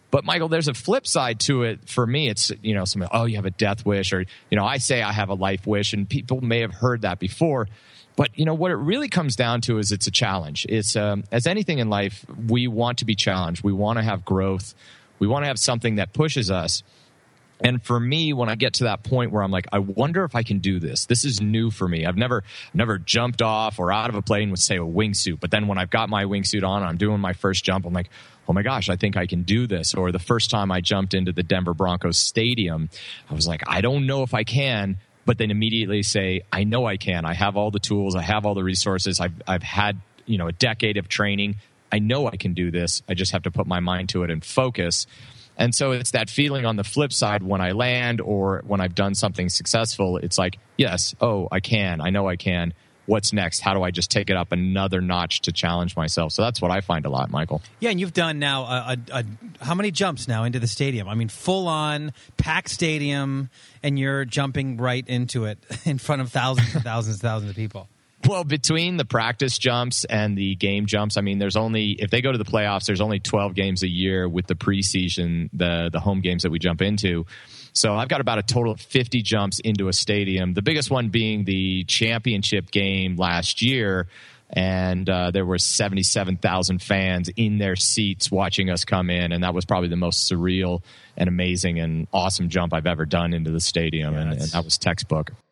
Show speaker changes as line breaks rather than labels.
But Michael, there's a flip side to it for me. It's, something, oh, you have a death wish, or, I say I have a life wish, and people may have heard that before. But, what it really comes down to is it's a challenge. It's, as anything in life, we want to be challenged. We want to have growth. We want to have something that pushes us. And for me, when I get to that point where I'm like, I wonder if I can do this. This is new for me. I've never jumped off or out of a plane with, say, a wingsuit. But then when I've got my wingsuit on, I'm doing my first jump, I'm like, oh my gosh, I think I can do this. Or the first time I jumped into the Denver Broncos stadium, I was like, I don't know if I can, but then immediately say, I know I can. I have all the tools. I have all the resources. I've had, a decade of training. I know I can do this. I just have to put my mind to it and focus. And so it's that feeling on the flip side when I land or when I've done something successful. It's like, yes, I can. I know I can. What's next? How do I just take it up another notch to challenge myself? So that's what I find a lot, Michael.
Yeah, and you've done now how many jumps now into the stadium? I mean, full-on, packed stadium, and you're jumping right into it in front of thousands and thousands and thousands of people.
Well, between the practice jumps and the game jumps, I mean, if they go to the playoffs, there's only 12 games a year with the preseason, the home games that we jump into. So I've got about a total of 50 jumps into a stadium, the biggest one being the championship game last year. And there were 77,000 fans in their seats watching us come in. And that was probably the most surreal and amazing and awesome jump I've ever done into the stadium. And that was textbook.